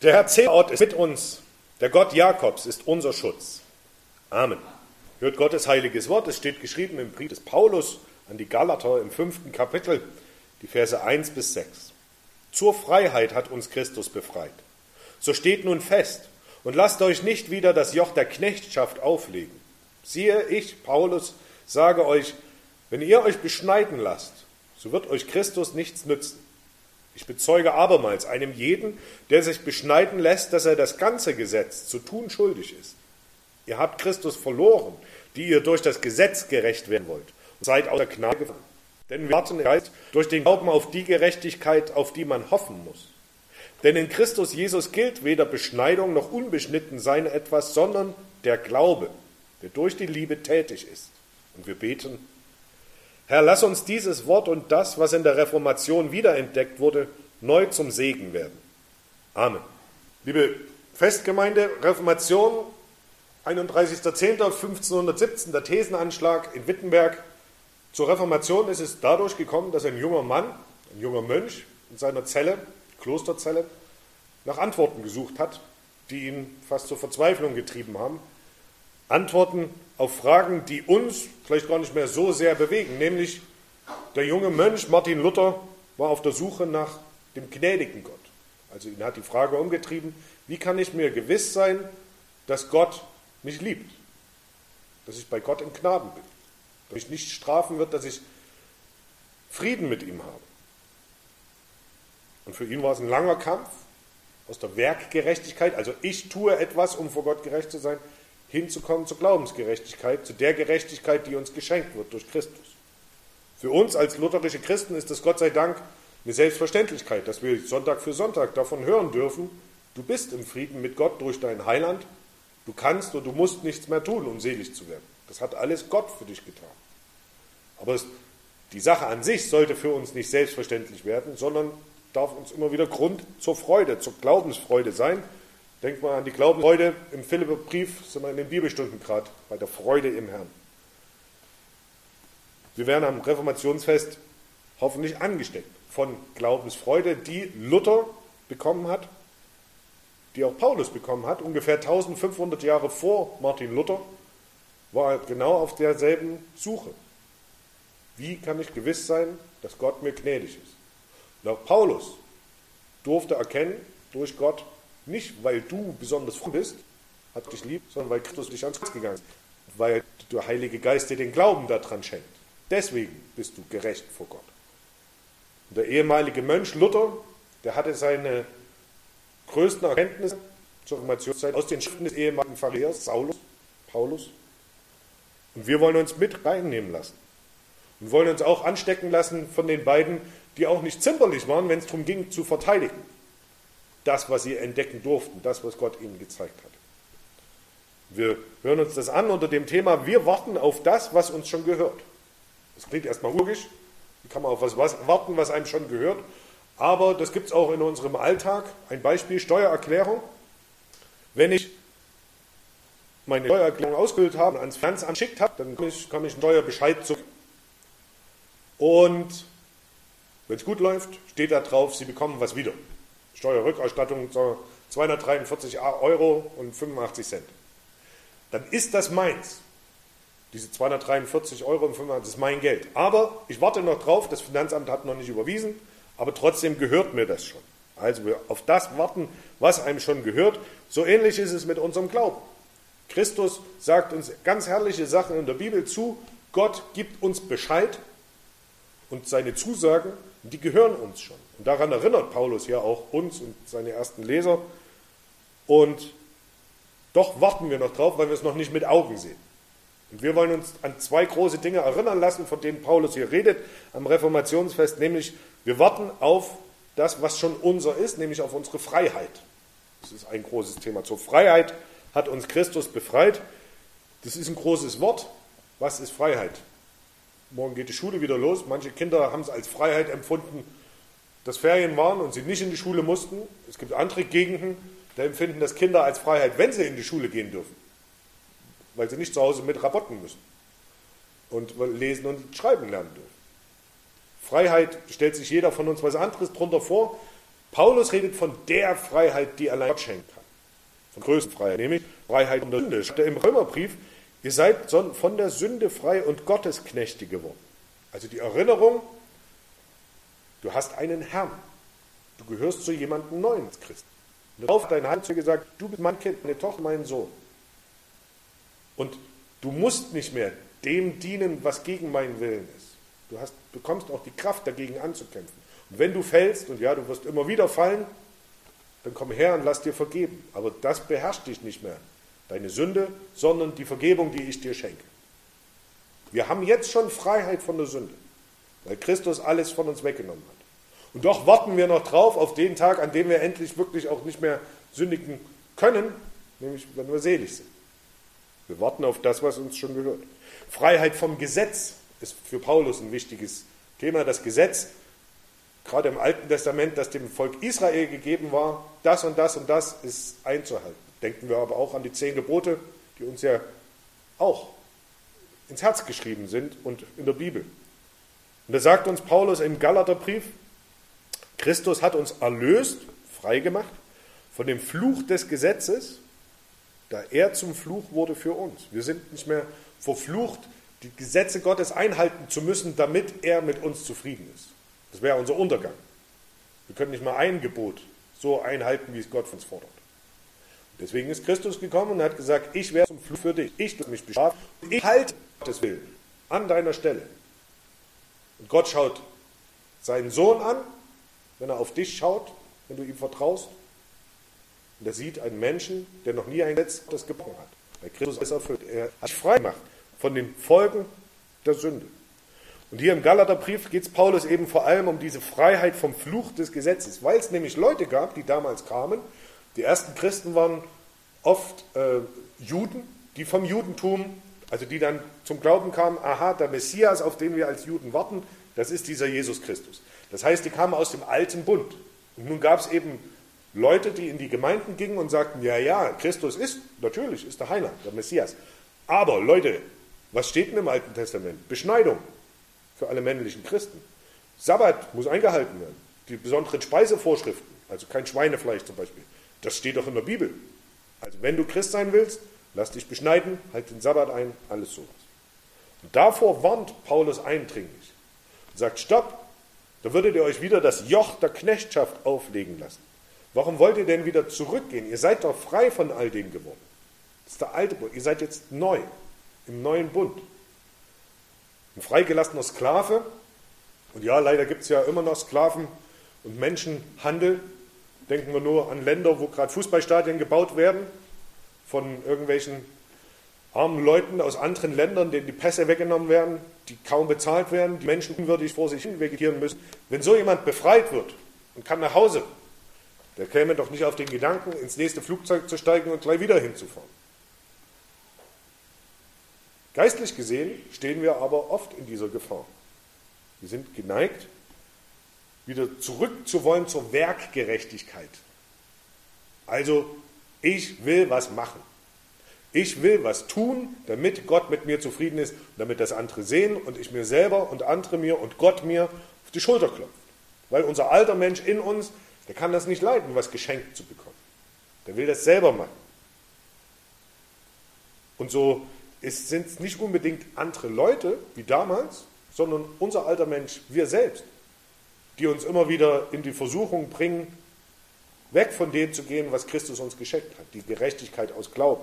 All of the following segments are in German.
Der Herr Zebaoth ist mit uns, der Gott Jakobs ist unser Schutz. Amen. Hört Gottes heiliges Wort, es steht geschrieben im Brief des Paulus an die Galater im 5. Kapitel, die Verse 1 bis 6. Zur Freiheit hat uns Christus befreit. So steht nun fest und lasst euch nicht wieder das Joch der Knechtschaft auflegen. Siehe, ich, Paulus, sage euch, wenn ihr euch beschneiden lasst, so wird euch Christus nichts nützen. Ich bezeuge abermals einem jeden, der sich beschneiden lässt, dass er das ganze Gesetz zu tun schuldig ist. Ihr habt Christus verloren, die ihr durch das Gesetz gerecht werden wollt, und seid aus der Gnade gefallen. Denn wir warten durch den Glauben auf die Gerechtigkeit, auf die man hoffen muss. Denn in Christus Jesus gilt weder Beschneidung noch Unbeschnittensein etwas, sondern der Glaube, der durch die Liebe tätig ist. Und wir beten: Herr, lass uns dieses Wort und das, was in der Reformation wiederentdeckt wurde, neu zum Segen werden. Amen. Liebe Festgemeinde, Reformation, 31.10.1517, der Thesenanschlag in Wittenberg. Zur Reformation ist es dadurch gekommen, dass ein junger Mann, ein junger Mönch in seiner Zelle, Klosterzelle, nach Antworten gesucht hat, die ihn fast zur Verzweiflung getrieben haben. Antworten auf Fragen, die uns vielleicht gar nicht mehr so sehr bewegen, nämlich der junge Mönch Martin Luther war auf der Suche nach dem gnädigen Gott. Also ihn hat die Frage umgetrieben: Wie kann ich mir gewiss sein, dass Gott mich liebt, dass ich bei Gott in Gnaden bin, dass ich nicht strafen wird, dass ich Frieden mit ihm habe? Und für ihn war es ein langer Kampf aus der Werkgerechtigkeit, also ich tue etwas, um vor Gott gerecht zu sein, hinzukommen zur Glaubensgerechtigkeit, zu der Gerechtigkeit, die uns geschenkt wird durch Christus. Für uns als lutherische Christen ist es Gott sei Dank eine Selbstverständlichkeit, dass wir Sonntag für Sonntag davon hören dürfen: Du bist im Frieden mit Gott durch dein Heiland, du kannst und du musst nichts mehr tun, um selig zu werden. Das hat alles Gott für dich getan. Aber die Sache an sich sollte für uns nicht selbstverständlich werden, sondern darf uns immer wieder Grund zur Freude, zur Glaubensfreude sein. Denkt mal an die Glaubensfreude im Philipperbrief, sind wir in den Bibelstunden gerade, bei der Freude im Herrn. Wir werden am Reformationsfest hoffentlich angesteckt von Glaubensfreude, die Luther bekommen hat, die auch Paulus bekommen hat. Ungefähr 1500 Jahre vor Martin Luther war er genau auf derselben Suche. Wie kann ich gewiss sein, dass Gott mir gnädig ist? Und auch Paulus durfte erkennen, durch Gott, nicht weil du besonders fromm bist, hat dich lieb, sondern weil Christus dich ans Kreuz gegangen ist, weil der Heilige Geist dir den Glauben daran schenkt. Deswegen bist du gerecht vor Gott. Und der ehemalige Mönch Luther, der hatte seine größten Erkenntnisse zur Reformationszeit aus den Schriften des ehemaligen Pharisäers Paulus. Und wir wollen uns mit reinnehmen lassen. Und wollen uns auch anstecken lassen von den beiden, die auch nicht zimperlich waren, wenn es darum ging, zu verteidigen. Das, was sie entdecken durften, das, was Gott ihnen gezeigt hat. Wir hören uns das an unter dem Thema: Wir warten auf das, was uns schon gehört. Das klingt erstmal logisch. Wie kann man auf was warten, was einem schon gehört? Aber das gibt es auch in unserem Alltag. Ein Beispiel: Steuererklärung. Wenn ich meine Steuererklärung ausgefüllt habe und ans Finanzamt geschickt habe, dann kann ich einen Steuerbescheid zurück. Und wenn es gut läuft, steht da drauf, Sie bekommen was wieder. Steuerrückerstattung 243 Euro und 85 Cent. Dann ist das meins. Diese 243 Euro und 85, das ist mein Geld. Aber ich warte noch drauf, das Finanzamt hat noch nicht überwiesen, aber trotzdem gehört mir das schon. Also wir auf das warten, was einem schon gehört. So ähnlich ist es mit unserem Glauben. Christus sagt uns ganz herrliche Sachen in der Bibel zu. Gott gibt uns Bescheid und seine Zusagen, die gehören uns schon. Und daran erinnert Paulus ja auch uns und seine ersten Leser. Und doch warten wir noch drauf, weil wir es noch nicht mit Augen sehen. Und wir wollen uns an zwei große Dinge erinnern lassen, von denen Paulus hier redet am Reformationsfest, nämlich wir warten auf das, was schon unser ist, nämlich auf unsere Freiheit. Das ist ein großes Thema. Zur Freiheit hat uns Christus befreit. Das ist ein großes Wort. Was ist Freiheit? Morgen geht die Schule wieder los. Manche Kinder haben es als Freiheit empfunden, dass Ferien waren und sie nicht in die Schule mussten. Es gibt andere Gegenden, da empfinden das Kinder als Freiheit, wenn sie in die Schule gehen dürfen, weil sie nicht zu Hause mit rabotten müssen und lesen und schreiben lernen dürfen. Freiheit stellt sich jeder von uns was anderes drunter vor. Paulus redet von der Freiheit, die allein Gott schenken kann. Von größten Freiheit, nämlich Freiheit von der Sünde. Schreibt er im Römerbrief, ihr seid von der Sünde frei und Gottesknechte geworden. Also die Erinnerung, du hast einen Herrn. Du gehörst zu jemandem Neuen als Christ. Und darauf hat dein Herr zu dir gesagt, du bist mein Kind, meine Tochter, mein Sohn. Und du musst nicht mehr dem dienen, was gegen meinen Willen ist. Du bekommst auch die Kraft, dagegen anzukämpfen. Und wenn du fällst, und ja, du wirst immer wieder fallen, dann komm her und lass dir vergeben. Aber das beherrscht dich nicht mehr, deine Sünde, sondern die Vergebung, die ich dir schenke. Wir haben jetzt schon Freiheit von der Sünde, weil Christus alles von uns weggenommen hat. Und doch warten wir noch drauf auf den Tag, an dem wir endlich wirklich auch nicht mehr sündigen können, nämlich wenn wir selig sind. Wir warten auf das, was uns schon gehört. Freiheit vom Gesetz ist für Paulus ein wichtiges Thema. Das Gesetz, gerade im Alten Testament, das dem Volk Israel gegeben war, das und das und das ist einzuhalten. Denken wir aber auch an die 10 Gebote, die uns ja auch ins Herz geschrieben sind und in der Bibel. Und da sagt uns Paulus im Galaterbrief, Christus hat uns erlöst, frei gemacht, von dem Fluch des Gesetzes, da er zum Fluch wurde für uns. Wir sind nicht mehr verflucht, die Gesetze Gottes einhalten zu müssen, damit er mit uns zufrieden ist. Das wäre unser Untergang. Wir können nicht mal ein Gebot so einhalten, wie es Gott von uns fordert. Deswegen ist Christus gekommen und hat gesagt, ich werde zum Fluch für dich. Ich will mich bestrafen. Ich halte Gottes Willen an deiner Stelle. Und Gott schaut seinen Sohn an, wenn er auf dich schaut, wenn du ihm vertraust. Und er sieht einen Menschen, der noch nie ein Gesetz Gottes gebrochen hat. Weil Christus es erfüllt. Er hat sich frei gemacht von den Folgen der Sünde. Und hier im Galaterbrief geht es Paulus eben vor allem um diese Freiheit vom Fluch des Gesetzes, weil es nämlich Leute gab, die damals kamen. Die ersten Christen waren oft Juden, die vom Judentum, also die dann zum Glauben kamen, aha, der Messias, auf den wir als Juden warten, das ist dieser Jesus Christus. Das heißt, die kamen aus dem alten Bund. Und nun gab es eben Leute, die in die Gemeinden gingen und sagten, ja, Christus ist, natürlich, ist der Heiland, der Messias. Aber Leute, was steht denn im Alten Testament? Beschneidung für alle männlichen Christen. Sabbat muss eingehalten werden. Die besonderen Speisevorschriften, also kein Schweinefleisch zum Beispiel, das steht doch in der Bibel. Also wenn du Christ sein willst, lass dich beschneiden, halt den Sabbat ein, alles sowas. Und davor warnt Paulus eindringlich und sagt, stopp, da würdet ihr euch wieder das Joch der Knechtschaft auflegen lassen. Warum wollt ihr denn wieder zurückgehen? Ihr seid doch frei von all dem geworden. Das ist der alte Bund. Ihr seid jetzt neu, im neuen Bund. Ein freigelassener Sklave, und ja, leider gibt es ja immer noch Sklaven und Menschenhandel. Denken wir nur an Länder, wo gerade Fußballstadien gebaut werden von irgendwelchen armen Leuten aus anderen Ländern, denen die Pässe weggenommen werden, die kaum bezahlt werden, die Menschen unwürdig vor sich hin vegetieren müssen. Wenn so jemand befreit wird und kann nach Hause, der käme doch nicht auf den Gedanken, ins nächste Flugzeug zu steigen und gleich wieder hinzufahren. Geistlich gesehen stehen wir aber oft in dieser Gefahr. Wir sind geneigt, wieder zurück zu wollen zur Werkgerechtigkeit. Also, ich will was machen. Ich will was tun, damit Gott mit mir zufrieden ist, damit das andere sehen und ich mir selber und andere mir und Gott mir auf die Schulter klopft. Weil unser alter Mensch in uns, der kann das nicht leiden, was geschenkt zu bekommen. Der will das selber machen. Und so sind es nicht unbedingt andere Leute wie damals, sondern unser alter Mensch, wir selbst, die uns immer wieder in die Versuchung bringen, weg von dem zu gehen, was Christus uns geschenkt hat, die Gerechtigkeit aus Glauben,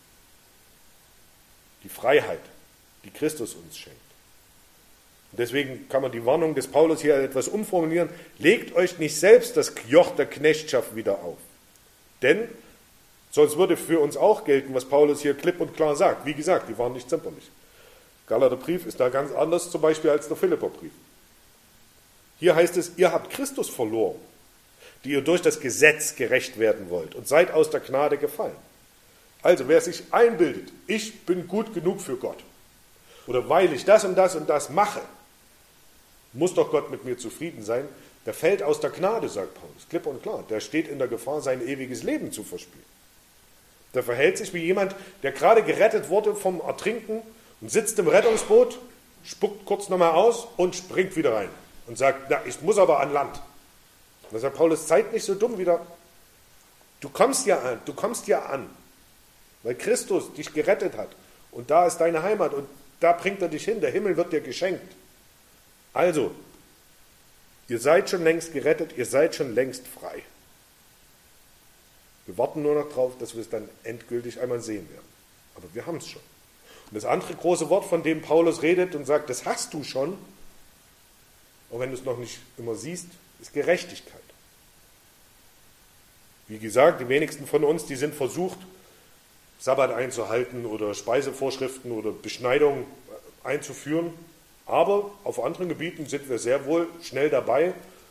die Freiheit, die Christus uns schenkt. Und deswegen kann man die Warnung des Paulus hier etwas umformulieren, legt euch nicht selbst das Joch der Knechtschaft wieder auf. Denn sonst würde für uns auch gelten, was Paulus hier klipp und klar sagt. Wie gesagt, die waren nicht zimperlich. Galaterbrief ist da ganz anders zum Beispiel als der Philipperbrief. Hier heißt es, ihr habt Christus verloren, die ihr durch das Gesetz gerecht werden wollt und seid aus der Gnade gefallen. Also wer sich einbildet, ich bin gut genug für Gott oder weil ich das und das und das mache, muss doch Gott mit mir zufrieden sein, der fällt aus der Gnade, sagt Paulus, klipp und klar. Der steht in der Gefahr, sein ewiges Leben zu verspielen. Der verhält sich wie jemand, der gerade gerettet wurde vom Ertrinken und sitzt im Rettungsboot, spuckt kurz nochmal aus und springt wieder rein und sagt, na, ich muss aber an Land. Da sagt Paulus, seid nicht so dumm wieder. Du kommst ja an, weil Christus dich gerettet hat. Und da ist deine Heimat und da bringt er dich hin. Der Himmel wird dir geschenkt. Also, ihr seid schon längst gerettet, ihr seid schon längst frei. Wir warten nur noch drauf, dass wir es dann endgültig einmal sehen werden. Aber wir haben es schon. Und das andere große Wort, von dem Paulus redet und sagt, das hast du schon, auch wenn du es noch nicht immer siehst, ist Gerechtigkeit. Wie gesagt, die wenigsten von uns, die sind versucht, Sabbat einzuhalten oder Speisevorschriften oder Beschneidung einzuführen. Aber auf anderen Gebieten sind wir sehr wohl schnell dabei,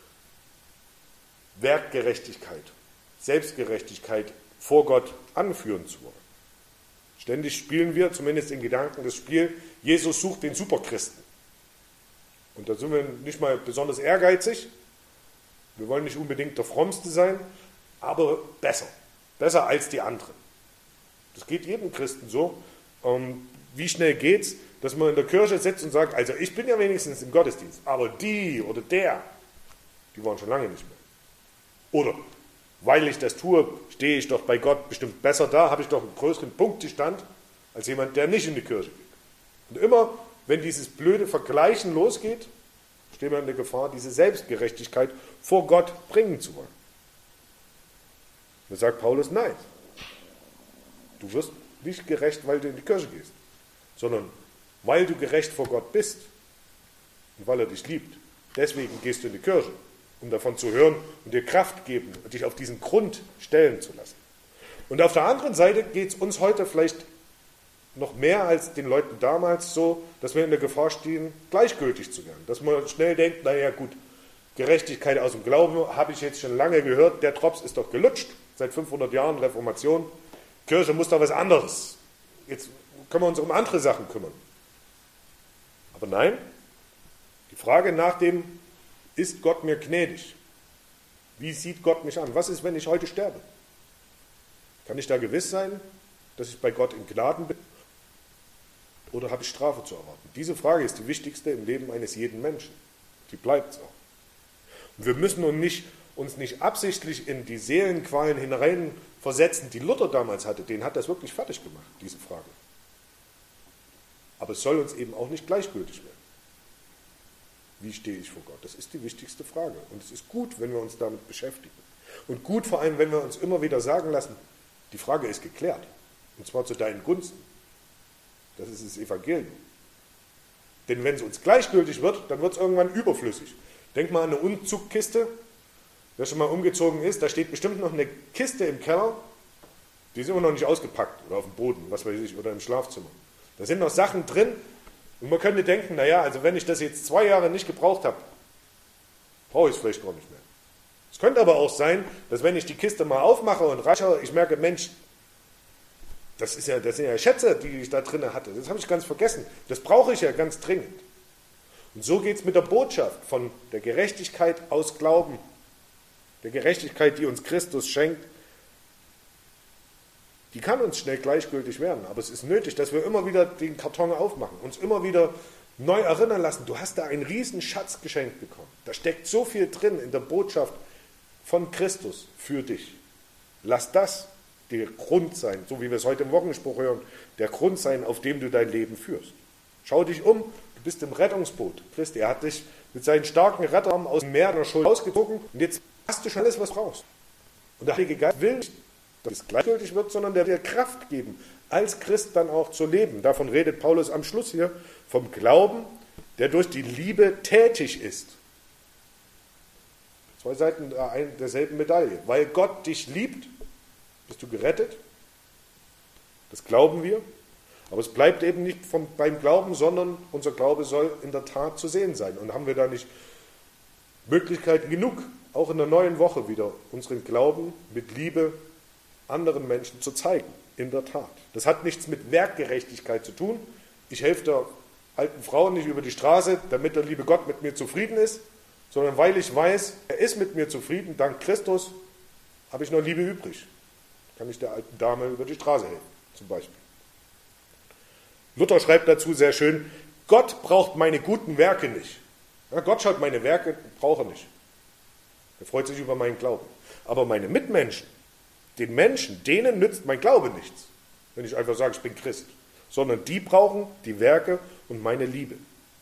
Werkgerechtigkeit, Selbstgerechtigkeit vor Gott anführen zu wollen. Ständig spielen wir, zumindest in Gedanken, das Spiel, Jesus sucht den Superchristen. Und da sind wir nicht mal besonders ehrgeizig. Wir wollen nicht unbedingt der Frommste sein, aber besser. Besser als die anderen. Das geht jedem Christen so. Wie schnell geht's, dass man in der Kirche sitzt und sagt, also ich bin ja wenigstens im Gottesdienst, aber die oder der, die waren schon lange nicht mehr. Oder, weil ich das tue, stehe ich doch bei Gott bestimmt besser da, habe ich doch einen größeren Punktestand als jemand, der nicht in die Kirche geht. Und immer, wenn dieses blöde Vergleichen losgeht, stehen wir in der Gefahr, diese Selbstgerechtigkeit vor Gott bringen zu wollen. Da sagt Paulus, nein, du wirst nicht gerecht, weil du in die Kirche gehst, sondern weil du gerecht vor Gott bist und weil er dich liebt. Deswegen gehst du in die Kirche, um davon zu hören und dir Kraft geben und dich auf diesen Grund stellen zu lassen. Und auf der anderen Seite geht es uns heute vielleicht noch mehr als den Leuten damals so, dass wir in der Gefahr stehen, gleichgültig zu werden. Dass man schnell denkt, naja gut, Gerechtigkeit aus dem Glauben habe ich jetzt schon lange gehört, der Drops ist doch gelutscht, seit 500 Jahren Reformation. Kirche muss doch was anderes. Jetzt können wir uns um andere Sachen kümmern. Aber nein, die Frage nach dem, ist Gott mir gnädig? Wie sieht Gott mich an? Was ist, wenn ich heute sterbe? Kann ich da gewiss sein, dass ich bei Gott in Gnaden bin? Oder habe ich Strafe zu erwarten? Diese Frage ist die wichtigste im Leben eines jeden Menschen. Die bleibt es auch. Und wir müssen uns nicht absichtlich in die Seelenqualen hineinversetzen, die Luther damals hatte. Den hat das wirklich fertig gemacht, diese Frage. Aber es soll uns eben auch nicht gleichgültig werden. Wie stehe ich vor Gott? Das ist die wichtigste Frage. Und es ist gut, wenn wir uns damit beschäftigen. Und gut vor allem, wenn wir uns immer wieder sagen lassen, die Frage ist geklärt. Und zwar zu deinen Gunsten. Das ist das Evangelium. Denn wenn es uns gleichgültig wird, dann wird es irgendwann überflüssig. Denk mal an eine Umzugkiste. Wer schon mal umgezogen ist, da steht bestimmt noch eine Kiste im Keller, die ist immer noch nicht ausgepackt oder auf dem Boden, was weiß ich, oder im Schlafzimmer. Da sind noch Sachen drin und man könnte denken, naja, also wenn ich das jetzt 2 Jahre nicht gebraucht habe, brauche ich es vielleicht gar nicht mehr. Es könnte aber auch sein, dass wenn ich die Kiste mal aufmache und reiche, ich merke, Mensch, das sind ja Schätze, die ich da drin hatte. Das habe ich ganz vergessen. Das brauche ich ja ganz dringend. Und so geht es mit der Botschaft von der Gerechtigkeit aus Glauben, der Gerechtigkeit, die uns Christus schenkt. Die kann uns schnell gleichgültig werden, aber es ist nötig, dass wir immer wieder den Karton aufmachen, uns immer wieder neu erinnern lassen, du hast da einen riesen Schatz geschenkt bekommen. Da steckt so viel drin in der Botschaft von Christus für dich. Lass das der Grund sein, so wie wir es heute im Wochenspruch hören, der Grund sein, auf dem du dein Leben führst. Schau dich um, du bist im Rettungsboot. Christi, er hat dich mit seinen starken Retterarmen aus dem Meer der Schuld rausgezogen und jetzt hast du schon alles, was du brauchst. Und der Heilige Geist will nicht, dass es gleichgültig wird, sondern der will dir Kraft geben, als Christ dann auch zu leben. Davon redet Paulus am Schluss hier, vom Glauben, der durch die Liebe tätig ist. 2 Seiten derselben Medaille. Weil Gott dich liebt, bist du gerettet. Das glauben wir. Aber es bleibt eben nicht beim Glauben, sondern unser Glaube soll in der Tat zu sehen sein. Und haben wir da nicht Möglichkeiten genug, auch in der neuen Woche wieder unseren Glauben mit Liebe anderen Menschen zu zeigen, in der Tat. Das hat nichts mit Werkgerechtigkeit zu tun. Ich helfe der alten Frau nicht über die Straße, damit der liebe Gott mit mir zufrieden ist, sondern weil ich weiß, er ist mit mir zufrieden, dank Christus habe ich noch Liebe übrig. Kann ich der alten Dame über die Straße helfen, zum Beispiel. Luther schreibt dazu sehr schön, Gott braucht meine guten Werke nicht. Ja, Gott schaut meine Werke, braucht er nicht. Er freut sich über meinen Glauben. Aber meine Mitmenschen, den Menschen, denen nützt mein Glaube nichts, wenn ich einfach sage, ich bin Christ. Sondern die brauchen die Werke und meine Liebe.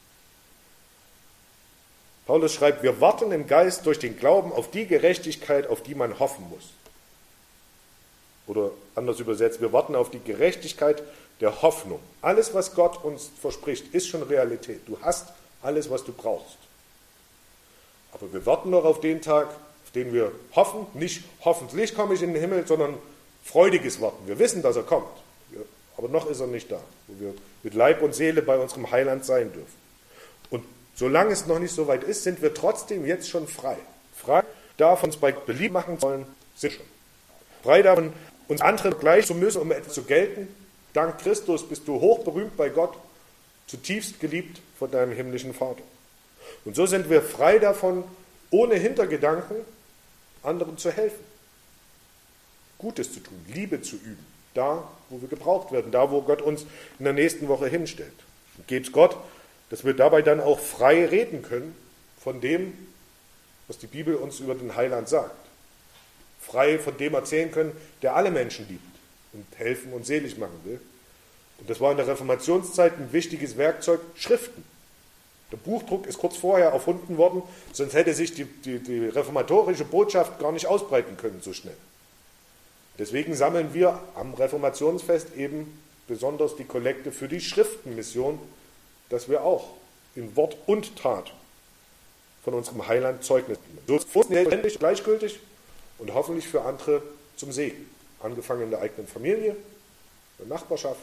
Paulus schreibt, wir warten im Geist durch den Glauben auf die Gerechtigkeit, auf die man hoffen muss. Oder anders übersetzt, wir warten auf die Gerechtigkeit der Hoffnung. Alles, was Gott uns verspricht, ist schon Realität. Du hast alles, was du brauchst. Aber wir warten noch auf den Tag, auf den wir hoffen, nicht hoffentlich komme ich in den Himmel, sondern freudiges Warten. Wir wissen, dass er kommt, aber noch ist er nicht da, wo wir mit Leib und Seele bei unserem Heiland sein dürfen. Und solange es noch nicht so weit ist, sind wir trotzdem jetzt schon frei. Frei davon, uns bei Belieben machen wollen, sind schon. Frei davon, uns andere gleich zu müssen, um etwas zu gelten. Dank Christus bist du hochberühmt bei Gott, zutiefst geliebt von deinem himmlischen Vater. Und so sind wir frei davon, ohne Hintergedanken anderen zu helfen, Gutes zu tun, Liebe zu üben, da, wo wir gebraucht werden, da, wo Gott uns in der nächsten Woche hinstellt. Und geb's Gott, dass wir dabei dann auch frei reden können von dem, was die Bibel uns über den Heiland sagt. Frei von dem erzählen können, der alle Menschen liebt und helfen und selig machen will. Und das war in der Reformationszeit ein wichtiges Werkzeug, Schriften. Der Buchdruck ist kurz vorher erfunden worden, sonst hätte sich die reformatorische Botschaft gar nicht ausbreiten können so schnell. Deswegen sammeln wir am Reformationsfest eben besonders die Kollekte für die Schriftenmission, dass wir auch in Wort und Tat von unserem Heiland Zeugnis nehmen. So vollständig, gleichgültig und hoffentlich für andere zum Segen. Angefangen in der eigenen Familie, in der Nachbarschaft,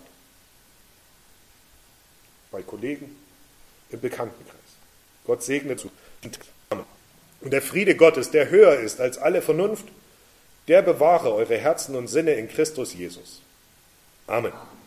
bei Kollegen, im Bekanntenkreis. Gott segne zu. Und der Friede Gottes, der höher ist als alle Vernunft, der bewahre eure Herzen und Sinne in Christus Jesus. Amen.